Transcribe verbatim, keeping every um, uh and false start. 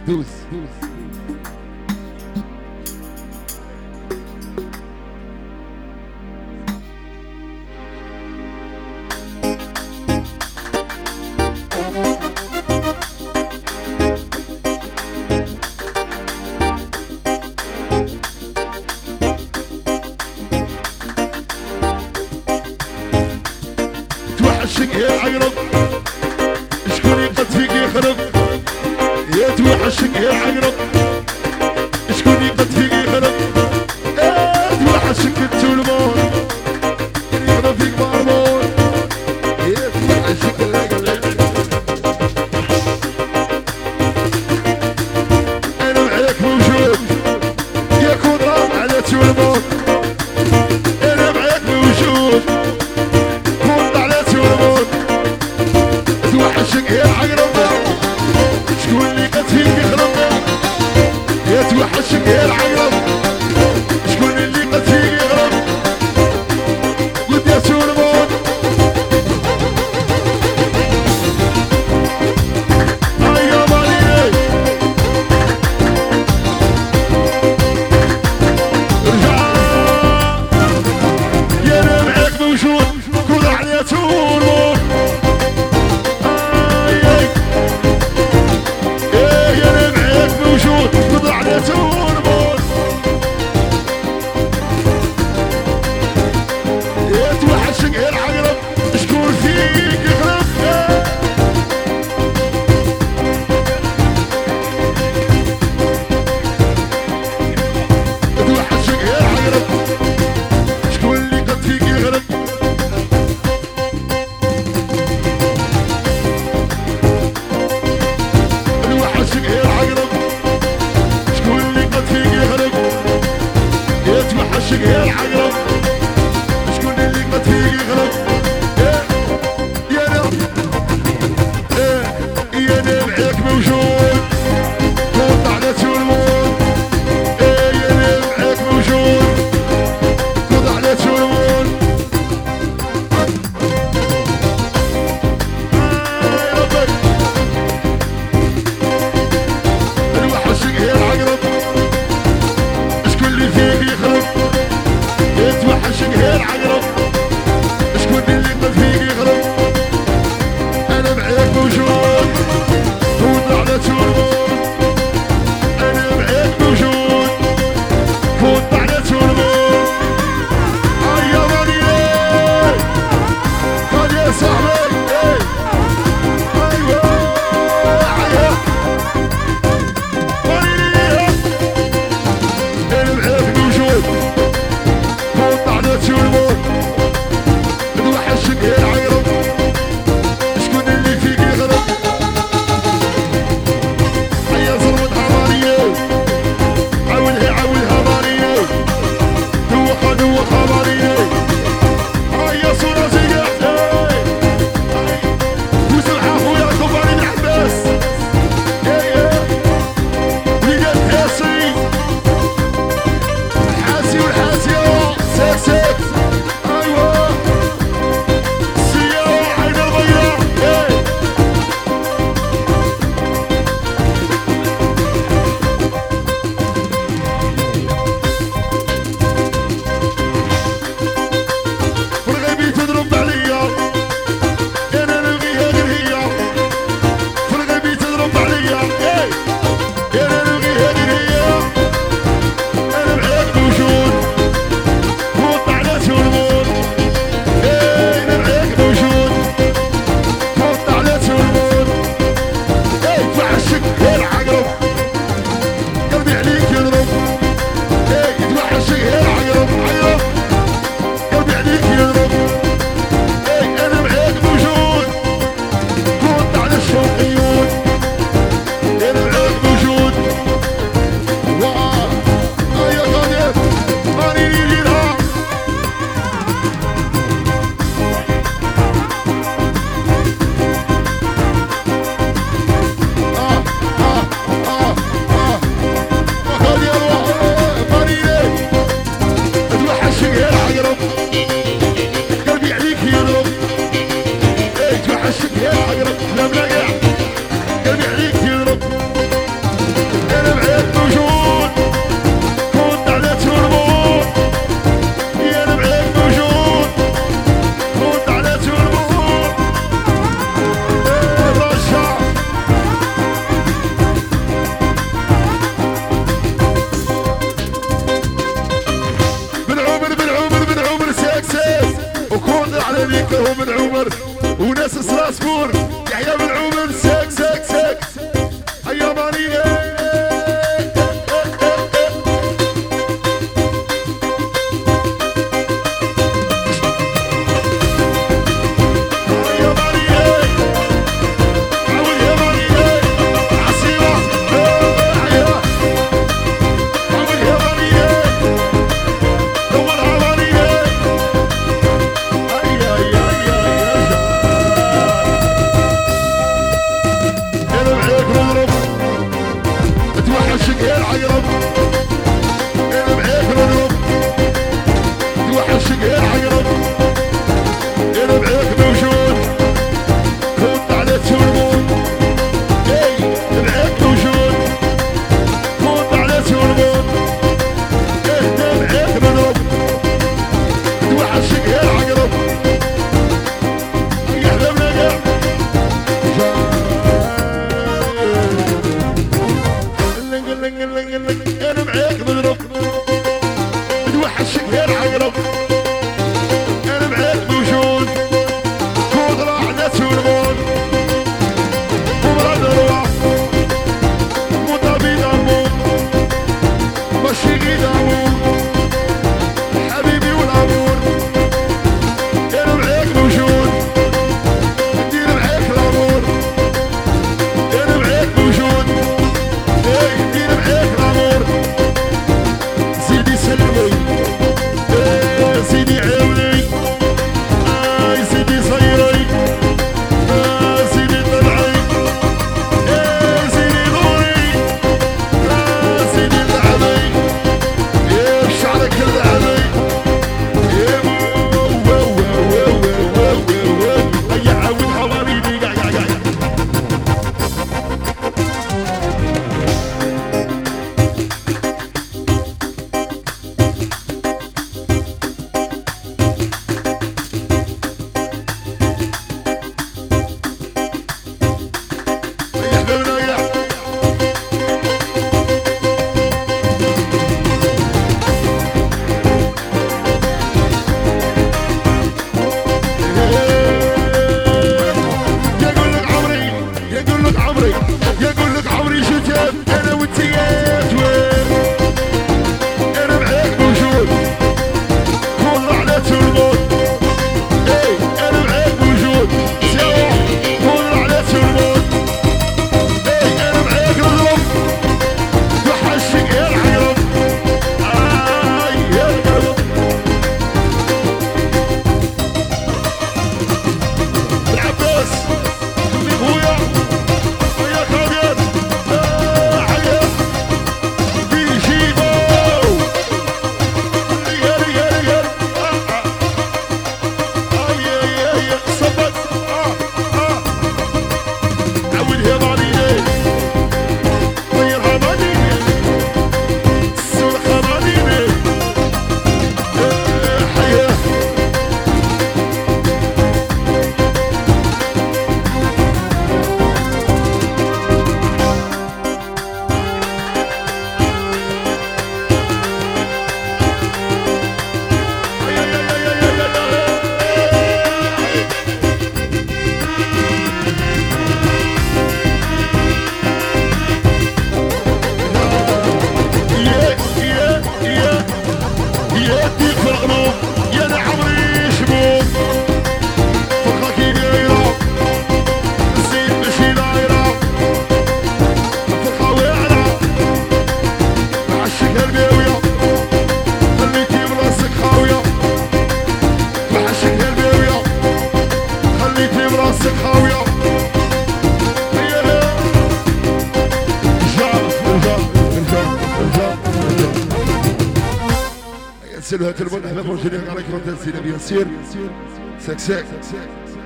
دوس توحشك يا عقرب شكون يقد فيك يخرب يا توحشك يا عقرب شكون يقد فيك يخرب يا توحشك التلمون يخرب فيك بارمون يا توحشك العقرب انا معاك موجود يا كون على تلمون انا معاك موجود توحشك يا عقرب شكون اللي قد فيك يخرب يا توحشك يا العقرب شكون اللي قد فيك يخرب قد يا سولمون هيا مالي رجع يا انا معاك موجود كون على سولمون خذ على تورمون يا توحشك يا العقرب شكون فيك يخرب توحشك يا العقرب شكون اللي قد فيك يغرب توحشك يا العقرب توحشك يا العقرب شكون اللي قد فيك يغرب يا انا يا انا معاك موجود كنت على تلمون يا انا معاك موجود كنت على تلمون ربك توحشك يا العقرب شكون اللي فيك يخرب ومن عمر وناس سراسبور يحيى بن عمر ساك ساك ساك هيا مارينا سلوها المنحة فرجلين عليك رد الزينة بيسير ساك ساك